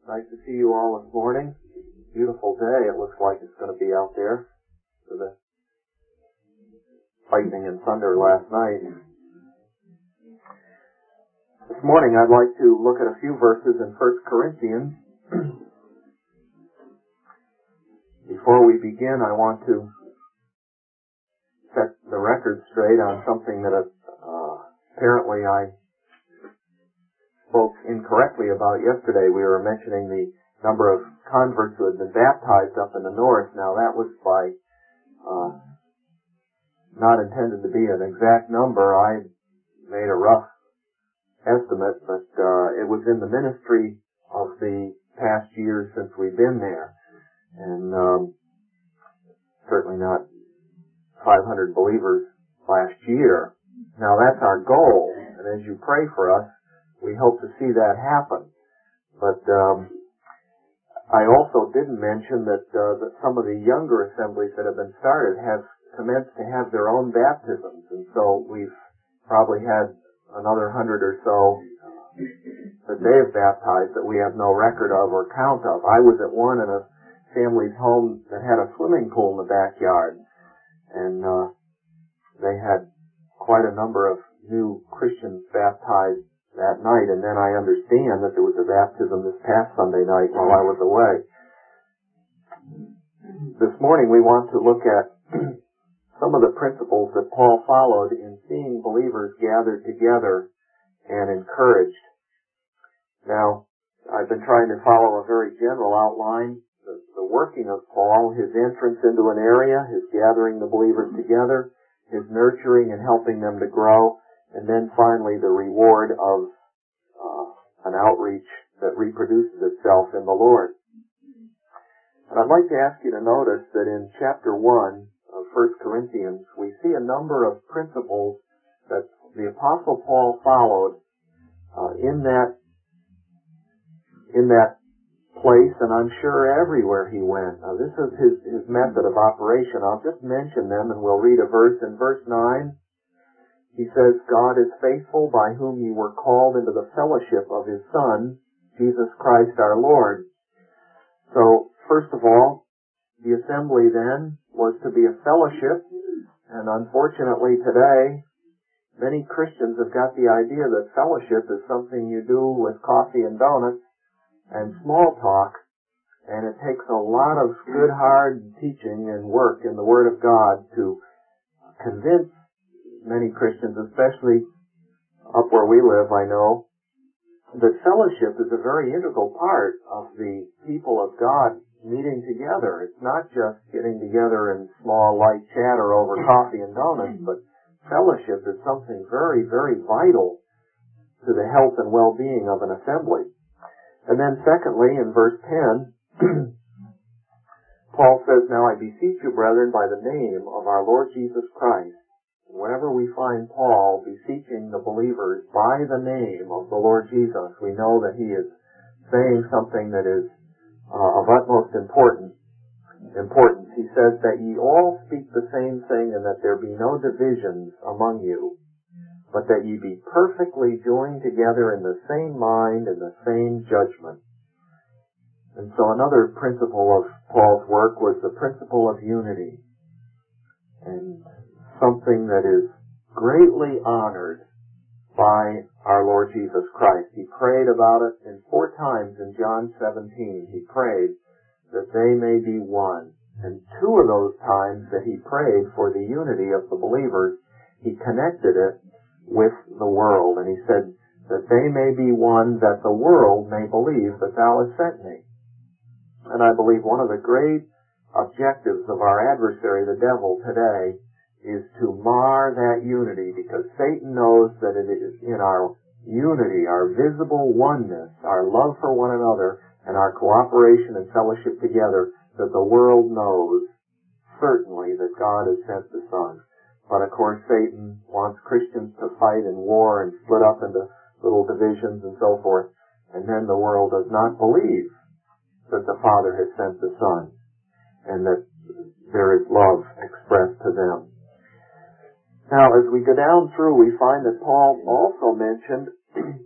Nice to see you all this morning. Beautiful day. It looks like it's going to be out there for the lightning and thunder last night. This morning I'd like to look at a few verses in 1 Corinthians. Before we begin, I want to set the record straight on something that apparently I spoke incorrectly about yesterday. We were mentioning the number of converts who had been baptized up in the north. Now that was by not intended to be an exact number. I made a rough estimate, but it was in the ministry of the past years since we've been there, and certainly not 500 believers last year. Now that's our goal, and as you pray for us, we hope to see that happen. But I also didn't mention that some of the younger assemblies that have been started have commenced to have their own baptisms, and so we've probably had another 100 or so that they have baptized that we have no record of or count of. I was at one in a family's home that had a swimming pool in the backyard, and they had quite a number of new Christians baptized that night, and then I understand that there was a baptism this past Sunday night while I was away. This morning we want to look at some of the principles that Paul followed in seeing believers gathered together and encouraged. Now, I've been trying to follow a very general outline, the working of Paul, his entrance into an area, his gathering the believers together, his nurturing and helping them to grow, and then finally the reward of an outreach that reproduces itself in the Lord. And I'd like to ask you to notice that in chapter 1 of 1 Corinthians, we see a number of principles that the Apostle Paul followed in that place, and I'm sure everywhere he went. Now, this is his method of operation. I'll just mention them, and we'll read a verse. In verse 9, he says, God is faithful, by whom ye were called into the fellowship of his Son, Jesus Christ our Lord. So, first of all, the assembly then was to be a fellowship, and unfortunately today, many Christians have got the idea that fellowship is something you do with coffee and donuts and small talk, and it takes a lot of good, hard teaching and work in the Word of God to convince many Christians, especially up where we live, I know, that fellowship is a very integral part of the people of God meeting together. It's not just getting together in small, light chatter over coffee and donuts, but fellowship is something very, very vital to the health and well-being of an assembly. And then secondly, in verse 10, Paul says, Now I beseech you, brethren, by the name of our Lord Jesus Christ. Whenever we find Paul beseeching the believers by the name of the Lord Jesus, we know that he is saying something that is of utmost importance. He says that ye all speak the same thing, and that there be no divisions among you, but that ye be perfectly joined together in the same mind and the same judgment. And so another principle of Paul's work was the principle of unity, and something that is greatly honored by our Lord Jesus Christ. He prayed about it in 4 times in John 17. He prayed that they may be one. And 2 of those times that he prayed for the unity of the believers, he connected it with the world. And he said that they may be one, that the world may believe that thou hast sent me. And I believe one of the great objectives of our adversary, the devil, today is to mar that unity, because Satan knows that it is in our unity, our visible oneness, our love for one another, and our cooperation and fellowship together, that the world knows certainly that God has sent the Son. But of course Satan wants Christians to fight in war and split up into little divisions and so forth, and then the world does not believe that the Father has sent the Son, and that there is love expressed to them. Now, as we go down through, we find that Paul also mentioned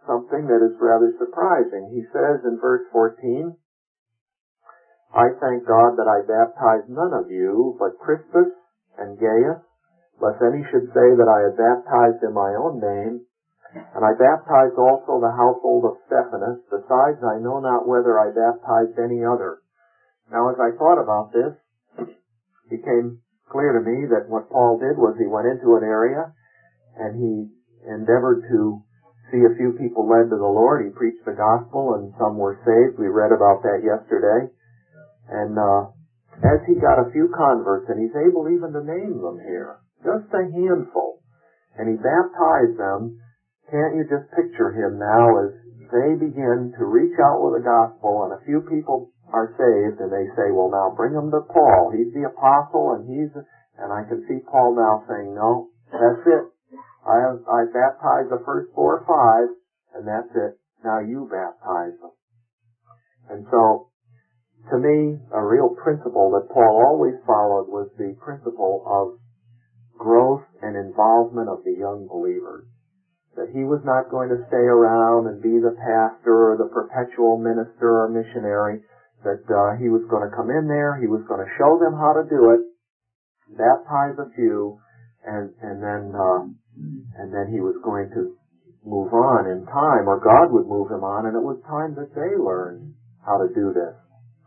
something that is rather surprising. He says in verse 14, I thank God that I baptized none of you but Crispus and Gaius, lest any should say that I had baptized in my own name. And I baptized also the household of Stephanas. Besides, I know not whether I baptized any other. Now, as I thought about this, it became clear to me that what Paul did was he went into an area and he endeavored to see a few people led to the Lord. He preached the gospel and some were saved. We read about that yesterday. And as he got a few converts, and he's able even to name them here, just a handful, and he baptized them, can't you just picture him now as they begin to reach out with the gospel and a few people are saved and they say, well, now bring them to Paul. He's the apostle and I can see Paul now saying, no, that's it. I baptized the first 4 or 5 and that's it. Now you baptize them. And so, to me, a real principle that Paul always followed was the principle of growth and involvement of the young believers. That he was not going to stay around and be the pastor or the perpetual minister or missionary, that he was going to come in there, he was going to show them how to do it, baptize a few, and then he was going to move on in time, or God would move him on, and it was time that they learned how to do this.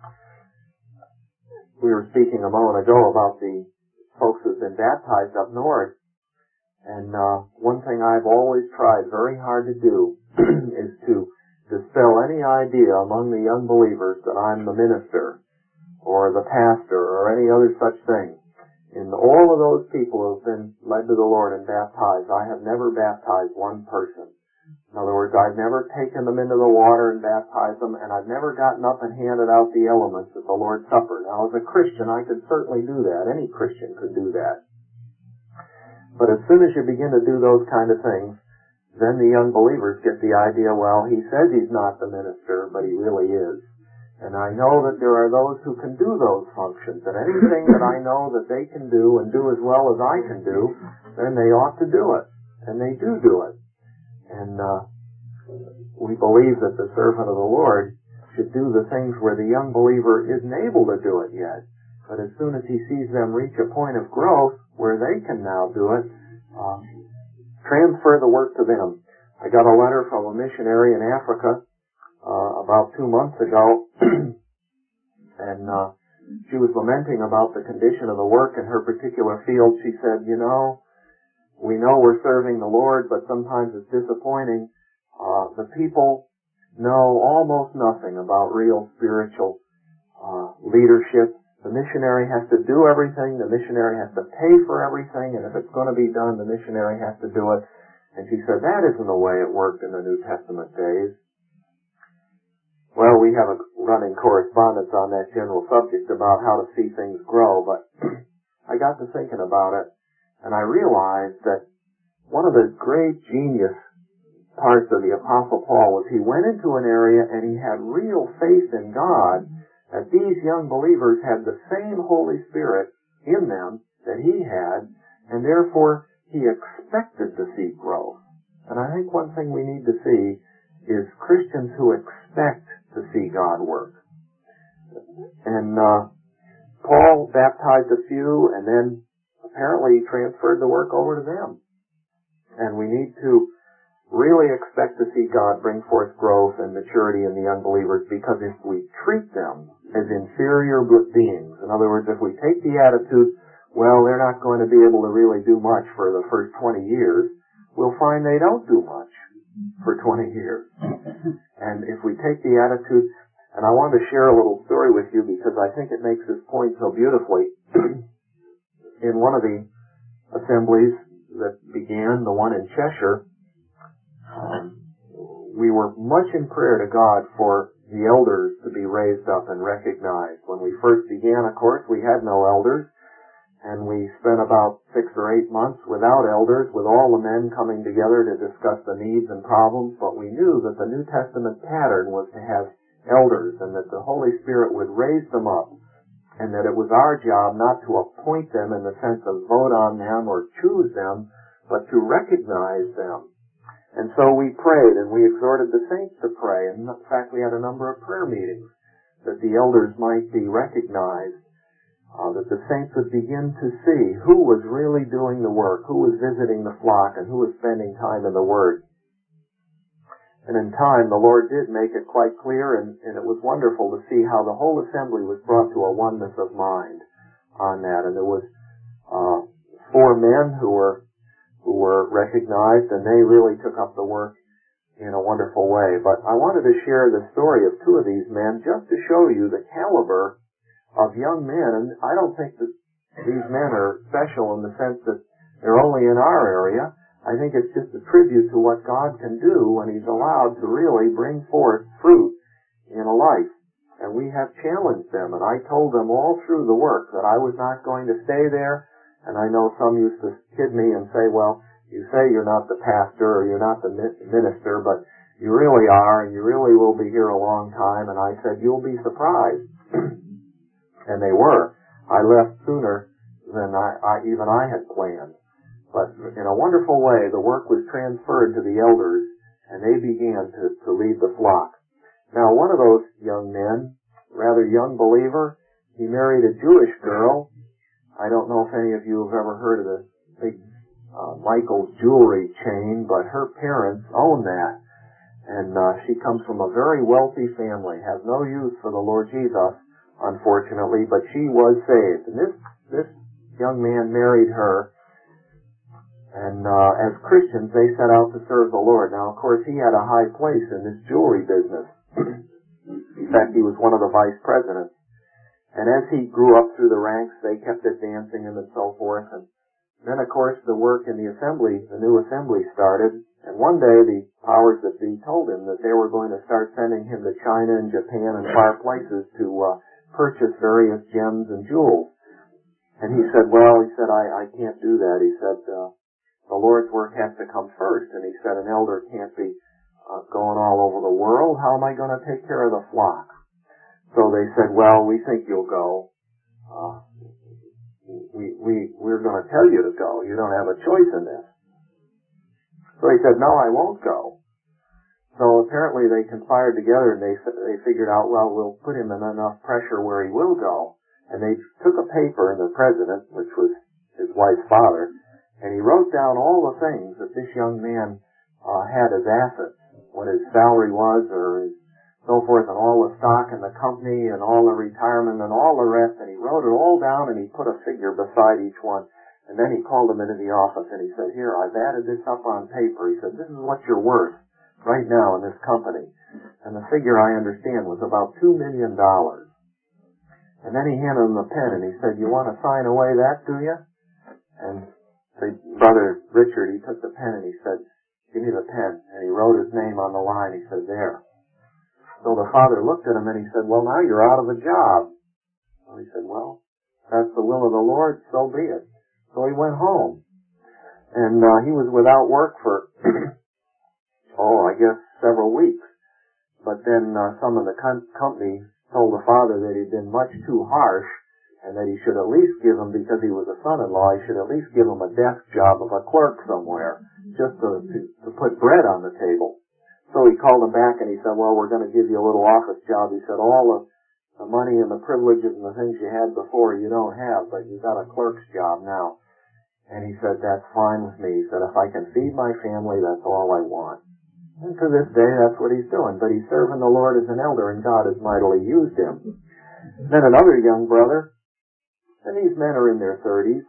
We were speaking a moment ago about the folks who've been baptized up north, and one thing I've always tried very hard to do is to dispel any idea among the young believers that I'm the minister or the pastor or any other such thing. In all of those people who have been led to the Lord and baptized, I have never baptized one person. In other words, I've never taken them into the water and baptized them, and I've never gotten up and handed out the elements at the Lord's Supper. Now, as a Christian, I could certainly do that. Any Christian could do that. But as soon as you begin to do those kind of things, then the young believers get the idea, well, he says he's not the minister, but he really is. And I know that there are those who can do those functions, and anything that I know that they can do and do as well as I can do, then they ought to do it. And they do it. And we believe that the servant of the Lord should do the things where the young believer isn't able to do it yet. But as soon as he sees them reach a point of growth where they can now do it, transfer the work to them. I got a letter from a missionary in Africa about 2 months ago, and she was lamenting about the condition of the work in her particular field. She said, we know we're serving the Lord, but sometimes it's disappointing. The people know almost nothing about real spiritual leadership. The missionary has to do everything. The missionary has to pay for everything. And if it's going to be done, the missionary has to do it. And she said, that isn't the way it worked in the New Testament days. Well, we have a running correspondence on that general subject about how to see things grow. But I got to thinking about it, and I realized that one of the great genius parts of the Apostle Paul was he went into an area and he had real faith in God, that these young believers had the same Holy Spirit in them that he had, and therefore he expected to see growth. And I think one thing we need to see is Christians who expect to see God work. And Paul baptized a few, and then apparently transferred the work over to them. And we need to really expect to see God bring forth growth and maturity in the young believers, because if we treat them as inferior beings, in other words, if we take the attitude, well, they're not going to be able to really do much for the first 20 years, we'll find they don't do much for 20 years. And if we take the attitude, and I want to share a little story with you because I think it makes this point so beautifully. In one of the assemblies that began, the one in Cheshire, we were much in prayer to God for the elders to be raised up and recognized. When we first began, of course, we had no elders, and we spent about 6 or 8 months without elders, with all the men coming together to discuss the needs and problems, but we knew that the New Testament pattern was to have elders, and that the Holy Spirit would raise them up, and that it was our job not to appoint them in the sense of vote on them or choose them, but to recognize them. And so we prayed and we exhorted the saints to pray. And in fact, we had a number of prayer meetings that the elders might be recognized, that the saints would begin to see who was really doing the work, who was visiting the flock, and who was spending time in the Word. And in time, the Lord did make it quite clear, and it was wonderful to see how the whole assembly was brought to a oneness of mind on that. And there was 4 men who were recognized, and they really took up the work in a wonderful way. But I wanted to share the story of 2 of these men just to show you the caliber of young men. And I don't think that these men are special in the sense that they're only in our area. I think it's just a tribute to what God can do when He's allowed to really bring forth fruit in a life. And we have challenged them, and I told them all through the work that I was not going to stay there. And I know some used to kid me and say, well, you say you're not the pastor or you're not the minister, but you really are, and you really will be here a long time. And I said, you'll be surprised. And they were. I left sooner than even I had planned. But in a wonderful way, the work was transferred to the elders, and they began to lead the flock. Now, one of those young men, rather young believer, he married a Jewish girl. I don't know if any of you have ever heard of the big Michael's jewelry chain, but her parents own that. And she comes from a very wealthy family, has no use for the Lord Jesus, unfortunately, but she was saved. And this young man married her. And as Christians, they set out to serve the Lord. Now, of course, he had a high place in this jewelry business. In fact, he was one of the vice presidents. And as he grew up through the ranks, they kept advancing him and so forth. And then, of course, the work in the assembly, the new assembly started. And one day, the powers that be told him that they were going to start sending him to China and Japan and far places to purchase various gems and jewels. And he said, well, I can't do that. He said, the Lord's work has to come first. And he said, an elder can't be going all over the world. How am I going to take care of the flock? So they said, well, we think you'll go. We're going to tell you to go. You don't have a choice in this. So he said, no, I won't go. So apparently they conspired together and they figured out, well, we'll put him in enough pressure where he will go. And they took a paper, the president, which was his wife's father, and he wrote down all the things that this young man had as assets, what his salary was or his so forth, and all the stock in the company and all the retirement and all the rest, and he wrote it all down and he put a figure beside each one. And then he called him into the office and he said, here, I've added this up on paper. He said, this is what you're worth right now in this company. And the figure, I understand, was about $2 million. And then he handed him a pen and he said, you want to sign away that, do you? And Brother Richard, he took the pen and he said, give me the pen. And he wrote his name on the line. He said, there. So the father looked at him and he said, well, now you're out of a job. So he said, well, that's the will of the Lord, so be it. So he went home. And he was without work for, I guess several weeks. But then some of the company told the father that he'd been much too harsh and that he should at least give him, because he was a son-in-law, he should at least give him a desk job of a clerk somewhere, just to put bread on the table. So he called him back and he said, well, we're going to give you a little office job. He said, all the money and the privileges and the things you had before you don't have, but you've got a clerk's job now. And he said, that's fine with me. He said, if I can feed my family, that's all I want. And to this day, that's what he's doing. But he's serving the Lord as an elder, and God has mightily used him. Then another young brother, and these men are in their 30s.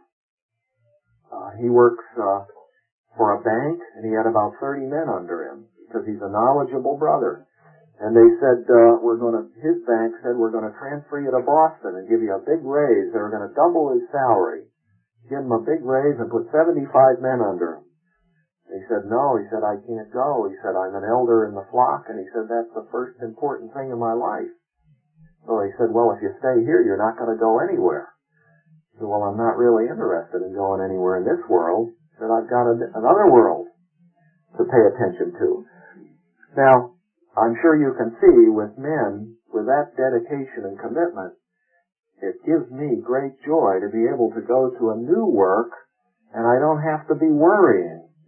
He works for a bank, and he had about 30 men under him, because he's a knowledgeable brother. And they said, his bank said, we're going to transfer you to Boston and give you a big raise. They were going to double his salary, give him a big raise and put 75 men under him. He said, no. He said, I can't go. He said, I'm an elder in the flock. And he said, that's the first important thing in my life. So he said, well, if you stay here, you're not going to go anywhere. He said, well, I'm not really interested in going anywhere in this world. He said, I've got another world to pay attention to. Now, I'm sure you can see with men, with that dedication and commitment, it gives me great joy to be able to go to a new work, and I don't have to be worrying.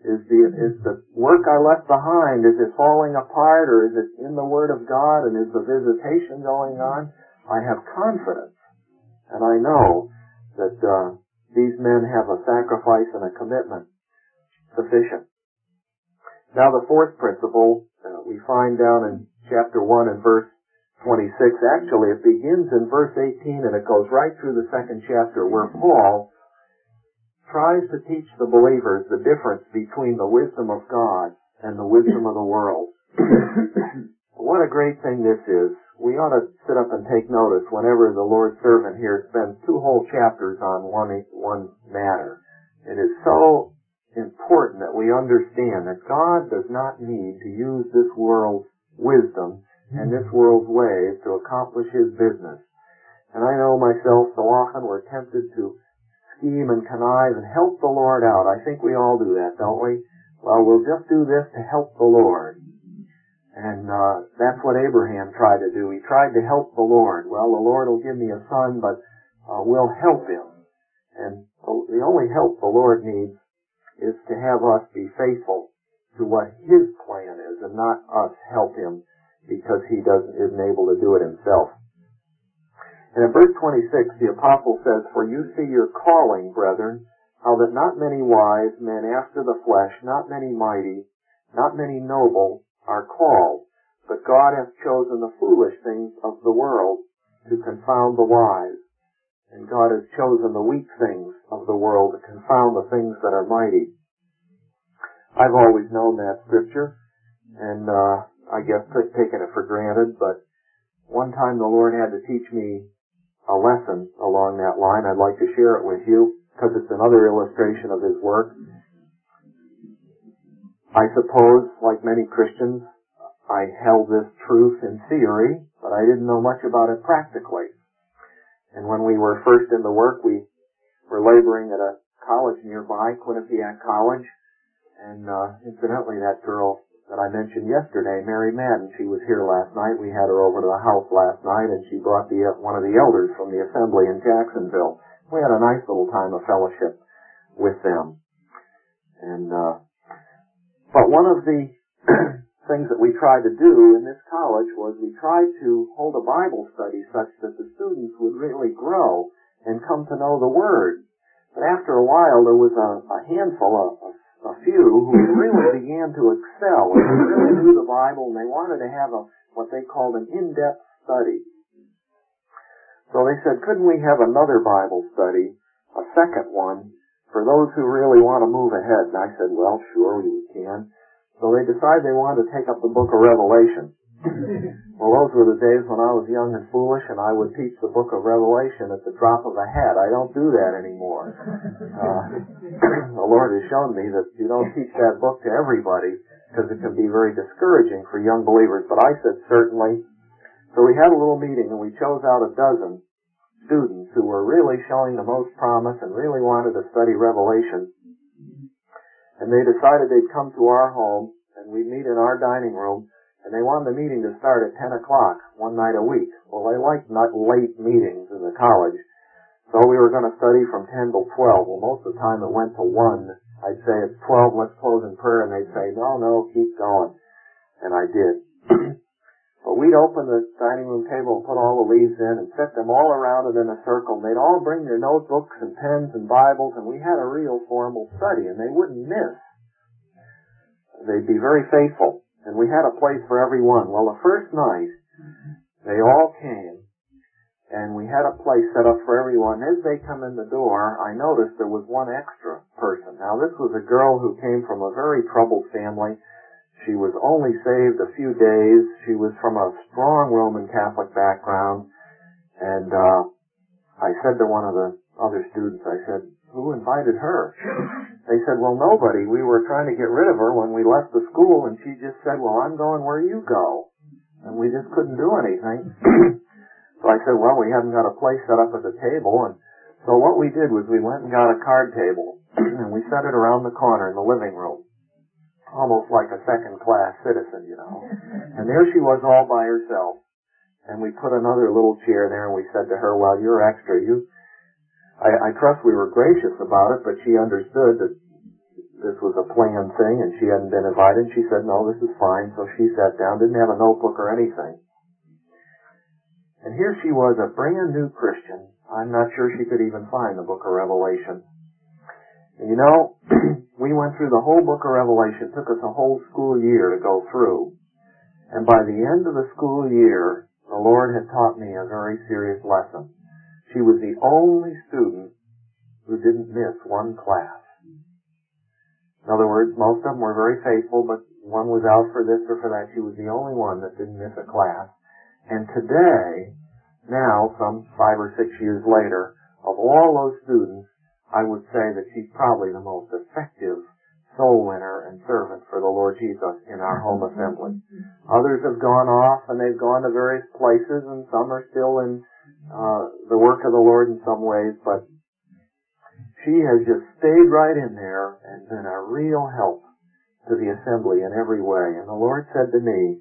Is the work I left behind, is it falling apart, or is it in the Word of God, and is the visitation going on? I have confidence, and I know that these men have a sacrifice and a commitment sufficient. Now the fourth principle we find down in chapter 1 and verse 26. Actually, it begins in verse 18 and it goes right through the second chapter, where Paul tries to teach the believers the difference between the wisdom of God and the wisdom of the world. What a great thing this is. We ought to sit up and take notice whenever the Lord's servant here spends 2 whole chapters on one matter. It is so important that we understand that God does not need to use this world's wisdom and this world's ways to accomplish His business. And I know myself, so often we're tempted to scheme and connive and help the Lord out. I think we all do that, don't we? Well, we'll just do this to help the Lord. And that's what Abraham tried to do. He tried to help the Lord. Well, the Lord will give me a son, but we'll help him. And the only help the Lord needs is to have us be faithful to what His plan is and not us help Him because He isn't able to do it Himself. And in verse 26, the apostle says, "For you see your calling, brethren, how that not many wise men after the flesh, not many mighty, not many noble are called, but God hath chosen the foolish things of the world to confound the wise. And God has chosen the weak things of the world to confound the things that are mighty." I've always known that scripture, and I guess taken it for granted, but one time the Lord had to teach me a lesson along that line. I'd like to share it with you, because it's another illustration of His work. I suppose, like many Christians, I held this truth in theory, but I didn't know much about it practically. And when we were first in the work, we were laboring at a college nearby, Quinnipiac College, and incidentally, that girl that I mentioned yesterday, Mary Madden, she was here last night. We had her over to the house last night, and she brought one of the elders from the assembly in Jacksonville. We had a nice little time of fellowship with them. And but one of the things that we tried to do in this college was we tried to hold a Bible study such that the students would really grow and come to know the Word. But after a while, there was a handful, a few who really began to excel and they really knew the Bible, and they wanted to have what they called an in-depth study. So they said, couldn't we have another Bible study, a second one, for those who really want to move ahead? And I said, well, sure, we can. So they decided they wanted to take up the book of Revelation. Well, those were the days when I was young and foolish, and I would teach the book of Revelation at the drop of a hat. I don't do that anymore. The Lord has shown me that you don't teach that book to everybody, because it can be very discouraging for young believers. But I said certainly. So we had a little meeting, and we chose out a dozen students who were really showing the most promise and really wanted to study Revelation. And they decided they'd come to our home, and we'd meet in our dining room. And they wanted the meeting to start at 10 o'clock one night a week. Well, they liked not late meetings in the college. So we were going to study from 10 till 12. Well, most of the time it went to 1. I'd say it's 12, let's close in prayer. And they'd say, no, keep going. And I did. But we'd open the dining room table and put all the leaves in and set them all around it in a circle. And they'd all bring their notebooks and pens and Bibles. And we had a real formal study. And they wouldn't miss. They'd be very faithful. And we had a place for everyone. Well, the first night, they all came, and we had a place set up for everyone. As they come in the door, I noticed there was one extra person. Now, this was a girl who came from a very troubled family. She was only saved a few days. She was from a strong Roman Catholic background. And I said to one of the other students, I said, who invited her? They said, well, nobody. We were trying to get rid of her when we left the school, and she just said, well, I'm going where you go. And we just couldn't do anything. So I said, well, we haven't got a place set up at the table. And so what we did was we went and got a card table, and we set it around the corner in the living room, almost like a second-class citizen, you know. And there she was all by herself. And we put another little chair there, and we said to her, well, you're extra. I trust we were gracious about it, but she understood that this was a planned thing and she hadn't been invited. She said, no, this is fine. So she sat down, didn't have a notebook or anything. And here she was, a brand new Christian. I'm not sure she could even find the book of Revelation. And you know, we went through the whole book of Revelation. It took us a whole school year to go through. And by the end of the school year, the Lord had taught me a very serious lesson. She was the only student who didn't miss one class. In other words, most of them were very faithful, but one was out for this or for that. She was the only one that didn't miss a class. And today, now, some 5 or 6 years later, of all those students, I would say that she's probably the most effective soul winner and servant for the Lord Jesus in our home assembly. Others have gone off and they've gone to various places, and some are still in the work of the Lord in some ways, but she has just stayed right in there and been a real help to the assembly in every way. And the Lord said to me,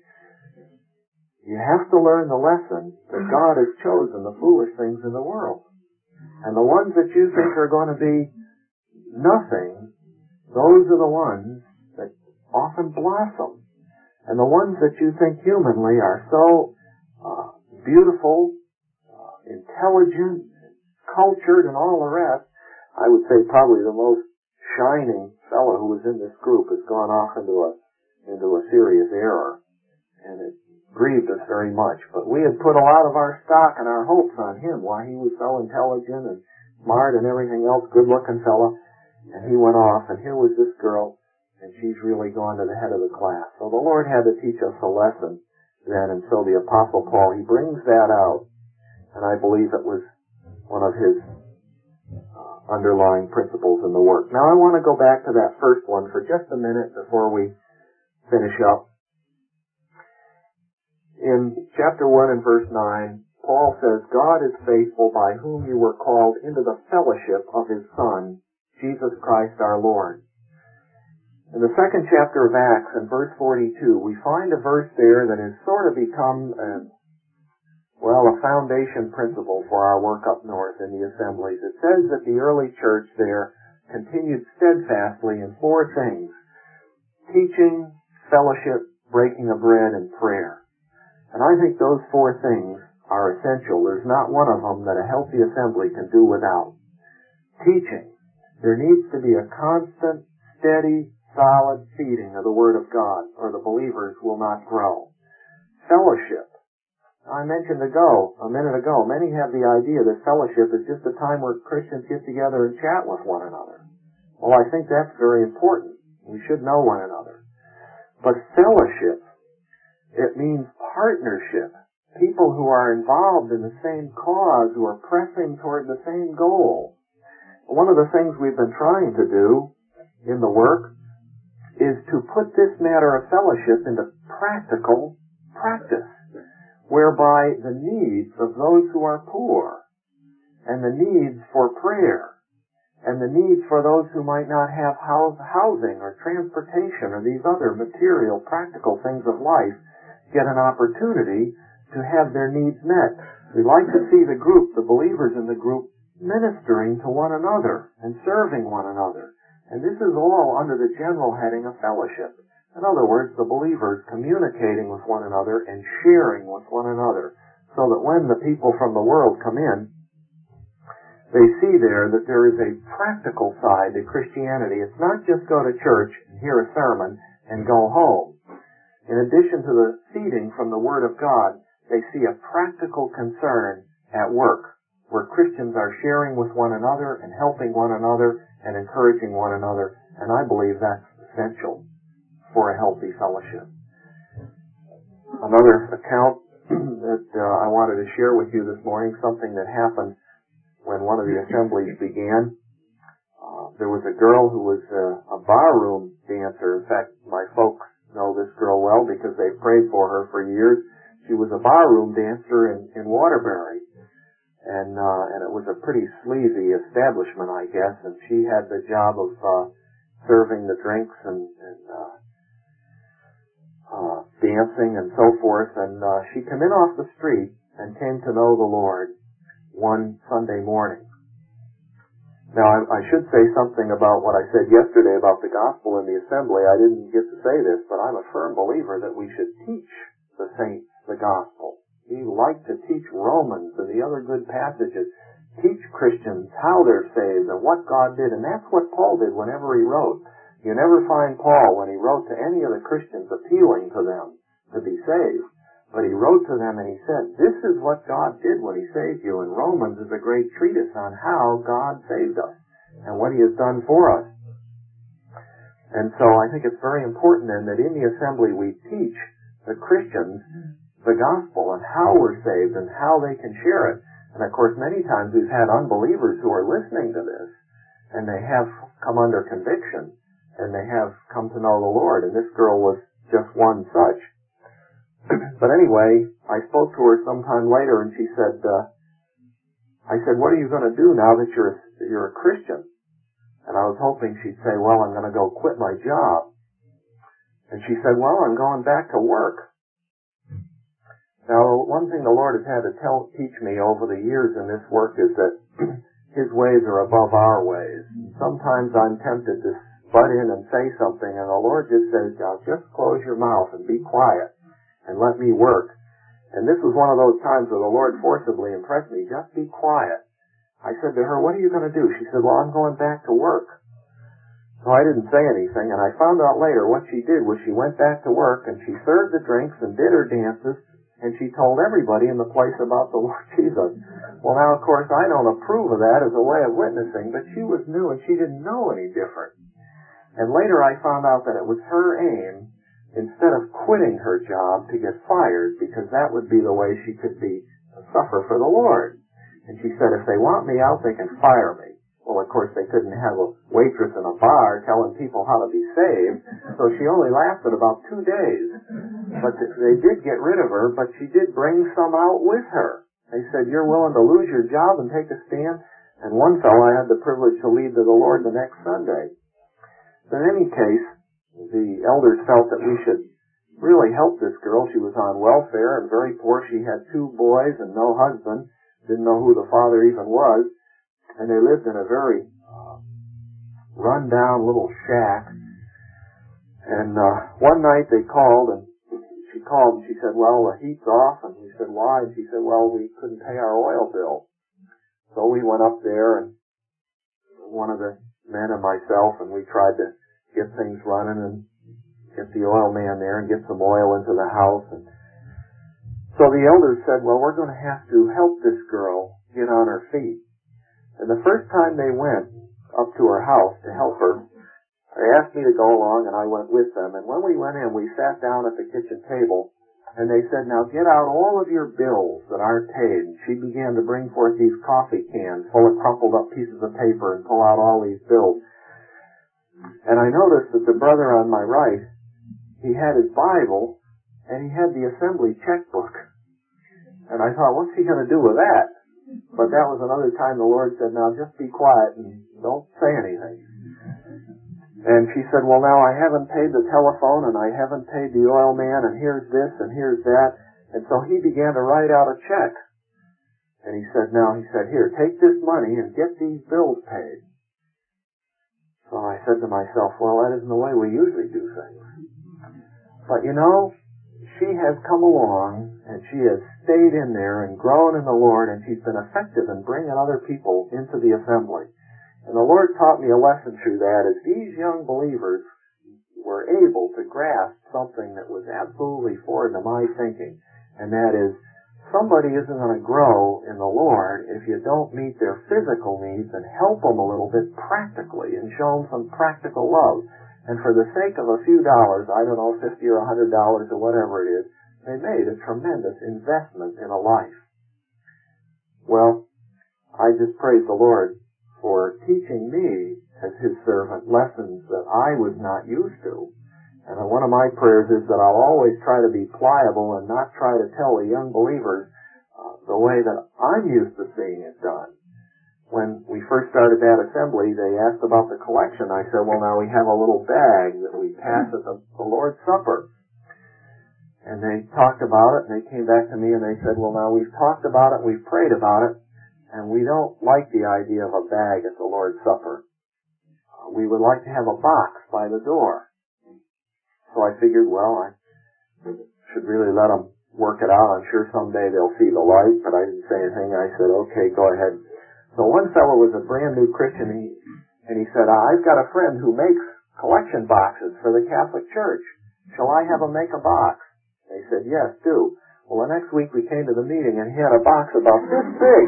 you have to learn the lesson that God has chosen the foolish things in the world. And the ones that you think are going to be nothing, those are the ones that often blossom. And the ones that you think humanly are so beautiful, intelligent, cultured, and all the rest, I would say probably the most shining fellow who was in this group has gone off into a serious error. And it grieved us very much. But we had put a lot of our stock and our hopes on him, why he was so intelligent and smart and everything else, good-looking fella. And he went off, and here was this girl, and she's really gone to the head of the class. So the Lord had to teach us a lesson then, and so the Apostle Paul, he brings that out, and I believe it was one of his underlying principles in the work. Now I want to go back to that first one for just a minute before we finish up. In chapter 1 and verse 9, Paul says, God is faithful by whom you were called into the fellowship of his Son, Jesus Christ our Lord. In the second chapter of Acts, in verse 42, we find a verse there that has sort of become a foundation principle for our work up north in the assemblies. It says that the early church there continued steadfastly in 4 things: teaching, fellowship, breaking of bread, and prayer. And I think those 4 things are essential. There's not one of them that a healthy assembly can do without. Teaching. There needs to be a constant, steady, solid feeding of the Word of God, or the believers will not grow. Fellowship. I mentioned a minute ago, many have the idea that fellowship is just a time where Christians get together and chat with one another. Well, I think that's very important. We should know one another. But fellowship, it means partnership. People who are involved in the same cause, who are pressing toward the same goal. One of the things we've been trying to do in the work is to put this matter of fellowship into practical practice, whereby the needs of those who are poor, and the needs for prayer, and the needs for those who might not have housing or transportation or these other material, practical things of life, get an opportunity to have their needs met. We like to see the group, the believers in the group, ministering to one another and serving one another. And this is all under the general heading of fellowship. In other words, the believers communicating with one another and sharing with one another, so that when the people from the world come in, they see there that there is a practical side to Christianity. It's not just go to church and hear a sermon and go home. In addition to the feeding from the Word of God, they see a practical concern at work, where Christians are sharing with one another and helping one another and encouraging one another, and I believe that's essential for a healthy fellowship. Another account that I wanted to share with you this morning, something that happened when one of the assemblies began. There was a girl who was a barroom dancer. In fact, my folks know this girl well because they prayed for her for years. She was a barroom dancer in Waterbury. And it was a pretty sleazy establishment, I guess, and she had the job of serving the drinks and dancing and so forth. And she came in off the street and came to know the Lord one Sunday morning. Now, I should say something about what I said yesterday about the gospel in the assembly. I didn't get to say this, but I'm a firm believer that we should teach the saints the gospel. We like to teach Romans and the other good passages. Teach Christians how they're saved and what God did, and that's what Paul did whenever he wrote. You never find Paul, when he wrote to any of the Christians, appealing to them to be saved. But he wrote to them and he said, this is what God did when he saved you. And Romans is a great treatise on how God saved us and what he has done for us. And so I think it's very important then that in the assembly we teach the Christians the gospel and how we're saved and how they can share it. And of course many times we've had unbelievers who are listening to this and they have come under conviction and they have come to know the Lord. And this girl was just one such. But anyway, I spoke to her sometime later and she said, I said, what are you going to do now that you're a Christian? And I was hoping she'd say, well, I'm going to go quit my job. And she said, well, I'm going back to work. Now, one thing the Lord has had to teach me over the years in this work is that his ways are above our ways. Sometimes I'm tempted to butt in and say something, and the Lord just says, now just close your mouth and be quiet and let me work. And this was one of those times where the Lord forcibly impressed me, just be quiet. I said to her, what are you going to do? She said, well, I'm going back to work. So I didn't say anything, and I found out later what she did was she went back to work and she served the drinks and did her dances, and she told everybody in the place about the Lord Jesus. Well, now, of course, I don't approve of that as a way of witnessing, but she was new and she didn't know any different. And later I found out that it was her aim, instead of quitting her job, to get fired, because that would be the way she could suffer for the Lord. And she said, if they want me out, they can fire me. Well, of course, they couldn't have a waitress in a bar telling people how to be saved, so she only lasted about 2 days. But they did get rid of her, but she did bring some out with her. They said, you're willing to lose your job and take a stand? And one fellow I had the privilege to lead to the Lord the next Sunday. But in any case, the elders felt that we should really help this girl. She was on welfare and very poor. She had 2 boys and no husband. Didn't know who the father even was. And they lived in a very run-down little shack. And one night they called, and she said, well, the heat's off. And we said, why? And she said, well, we couldn't pay our oil bill. So we went up there, and one of the men and myself, and we tried to get things running and get the oil man there and get some oil into the house. And so the elders said, well, we're going to have to help this girl get on her feet. And the first time they went up to her house to help her, they asked me to go along, and I went with them. And when we went in, we sat down at the kitchen table, and they said, now get out all of your bills that aren't paid. And she began to bring forth these coffee cans full of crumpled up pieces of paper and pull out all these bills. And I noticed that the brother on my right, he had his Bible, and he had the assembly checkbook. And I thought, what's he going to do with that? But that was another time the Lord said, now just be quiet and don't say anything. And she said, well, now I haven't paid the telephone, and I haven't paid the oil man, and here's this, and here's that. And so he began to write out a check. And he said, here, take this money and get these bills paid. So I said to myself, well, that isn't the way we usually do things. But you know, she has come along, and she has stayed in there and grown in the Lord, and she's been effective in bringing other people into the assembly. And the Lord taught me a lesson through that, as these young believers were able to grasp something that was absolutely foreign to my thinking, and that is, somebody isn't going to grow in the Lord if you don't meet their physical needs and help them a little bit practically and show them some practical love. And for the sake of a few dollars, I don't know, $50 or $100 or whatever it is, they made a tremendous investment in a life. Well, I just praise the Lord for teaching me as His servant lessons that I was not used to. And one of my prayers is that I'll always try to be pliable and not try to tell the young believers the way that I'm used to seeing it done. When we first started that assembly, they asked about the collection. I said, well, now we have a little bag that we pass at the Lord's Supper. And they talked about it, and they came back to me and they said, well, now we've talked about it, we've prayed about it, and we don't like the idea of a bag at the Lord's Supper. We would like to have a box by the door. So I figured, well, I should really let them work it out. I'm sure someday they'll see the light, but I didn't say anything. I said, okay, go ahead. So one fellow was a brand new Christian, and he said, I've got a friend who makes collection boxes for the Catholic Church. Shall I have him make a box? They said, yes, do. Well, the next week we came to the meeting, and he had a box about this big.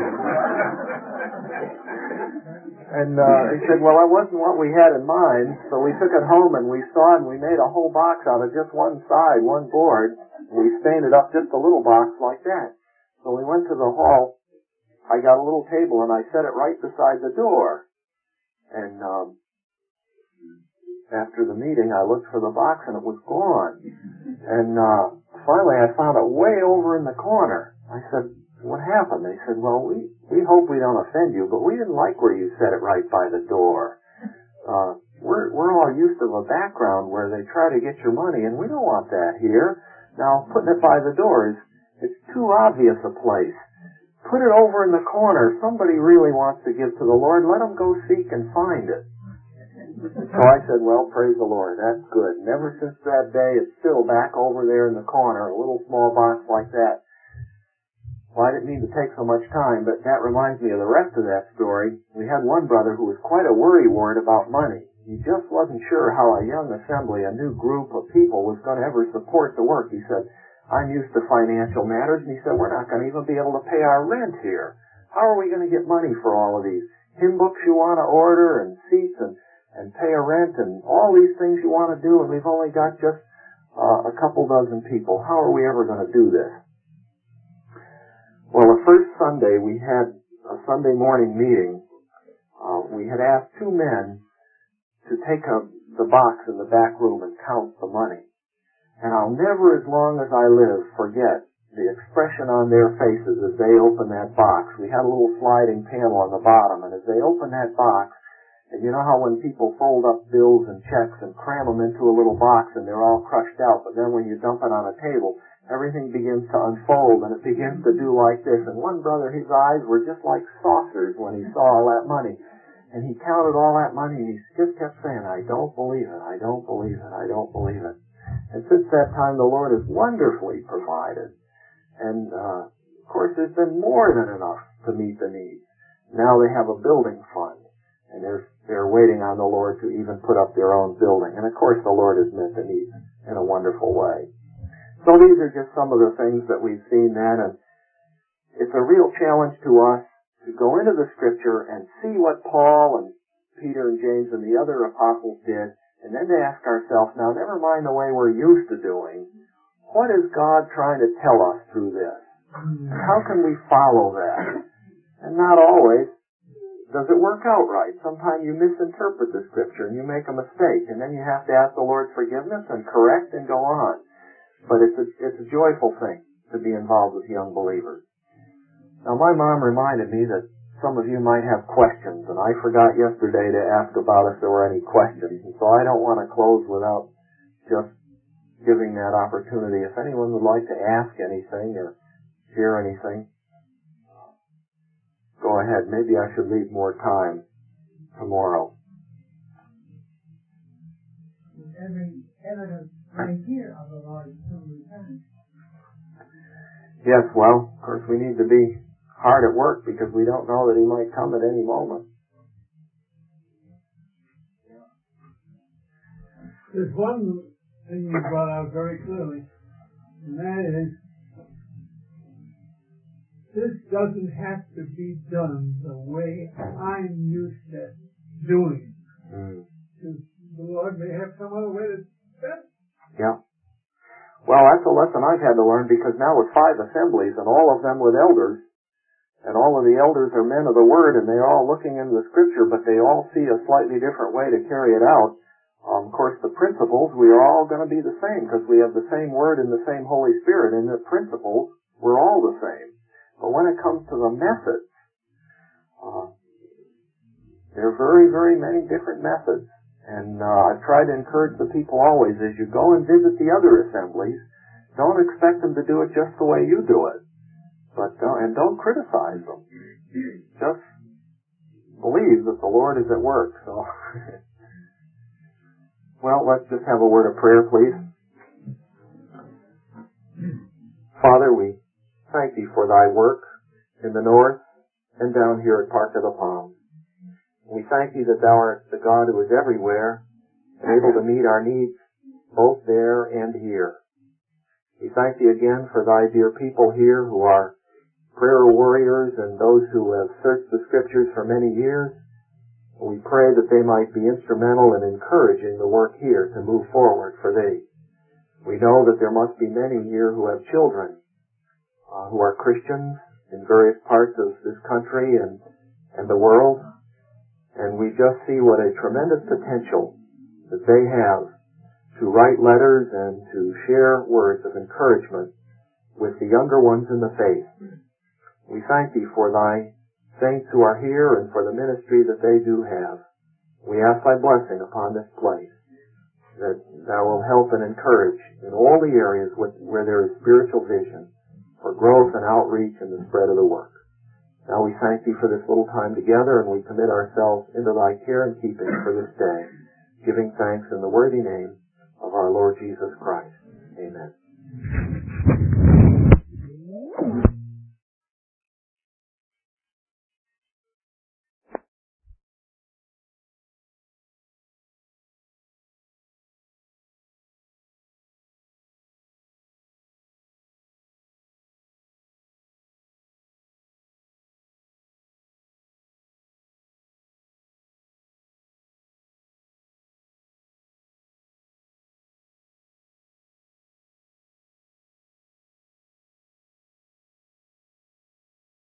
And he said, well, that wasn't what we had in mind, so we took it home and we saw it, and we made a whole box out of just one side, one board, and we stained it up just a little box like that. So we went to the hall. I got a little table, and I set it right beside the door. And after the meeting, I looked for the box, and it was gone. And finally, I found it way over in the corner. I said, what happened? They said, well, we hope we don't offend you, but we didn't like where you set it right by the door. We're all used to a background where they try to get your money, and we don't want that here. Now, putting it by the door it's too obvious a place. Put it over in the corner. Somebody really wants to give to the Lord. Let them go seek and find it. So I said, well, praise the Lord. That's good. And ever since that day, it's still back over there in the corner, a little small box like that. Well, I didn't mean to take so much time, but that reminds me of the rest of that story. We had one brother who was quite a worrywart about money. He just wasn't sure how a young assembly, a new group of people, was going to ever support the work. He said, I'm used to financial matters, and he said, we're not going to even be able to pay our rent here. How are we going to get money for all of these hymn books you want to order, and seats, and pay a rent, and all these things you want to do, and we've only got just a couple dozen people. How are we ever going to do this? Well, the first Sunday we had a Sunday morning meeting. We had asked two men to take the box in the back room and count the money. And I'll never, as long as I live, forget the expression on their faces as they opened that box. We had a little sliding panel on the bottom, and as they opened that box, and you know how when people fold up bills and checks and cram them into a little box and they're all crushed out, but then when you dump it on a table, everything begins to unfold, and it begins to do like this. And one brother, his eyes were just like saucers when he saw all that money. And he counted all that money, and he just kept saying, I don't believe it, I don't believe it, I don't believe it. And since that time, the Lord has wonderfully provided. And, of course, there's been more than enough to meet the needs. Now they have a building fund, and they're waiting on the Lord to even put up their own building. And, of course, the Lord has met the needs in a wonderful way. So these are just some of the things that we've seen then, and it's a real challenge to us to go into the Scripture and see what Paul and Peter and James and the other apostles did, and then to ask ourselves, now never mind the way we're used to doing, what is God trying to tell us through this? How can we follow that? And not always does it work out right. Sometimes you misinterpret the Scripture and you make a mistake, and then you have to ask the Lord forgiveness and correct and go on. But it's a joyful thing to be involved with young believers. Now, my mom reminded me that some of you might have questions, and I forgot yesterday to ask about if there were any questions. And so I don't want to close without just giving that opportunity. If anyone would like to ask anything or hear anything, go ahead. Maybe I should leave more time tomorrow. Every evidence right here of the Lord soon return. Yes, well, of course we need to be hard at work because we don't know that He might come at any moment. There's one thing you brought out very clearly, and that is, this doesn't have to be done the way I'm used to doing it. The Lord may have some other way to do it. Yeah. Well, that's a lesson I've had to learn because now with 5 assemblies and all of them with elders, and all of the elders are men of the Word, and they're all looking into the Scripture, but they all see a slightly different way to carry it out. Of course, the principles, we are all going to be the same because we have the same Word and the same Holy Spirit. In the principles, we're all the same. But when it comes to the methods, there are very, very many different methods. And I've tried to encourage the people always, as you go and visit the other assemblies, don't expect them to do it just the way you do it. But don't criticize them. just believe that the Lord is at work. So, well, let's just have a word of prayer, please. Father, we thank Thee for Thy work in the north and down here at Park of the Palms. We thank Thee that Thou art the God who is everywhere and able to meet our needs both there and here. We thank Thee again for Thy dear people here who are prayer warriors and those who have searched the Scriptures for many years. We pray that they might be instrumental in encouraging the work here to move forward for Thee. We know that there must be many here who have children who are Christians in various parts of this country and the world, and we just see what a tremendous potential that they have to write letters and to share words of encouragement with the younger ones in the faith. We thank Thee for Thy saints who are here and for the ministry that they do have. We ask Thy blessing upon this place, that Thou will help and encourage in all the areas where there is spiritual vision for growth and outreach and the spread of the work. Now we thank Thee for this little time together, and we commit ourselves into Thy care and keeping for this day, giving thanks in the worthy name of our Lord Jesus Christ.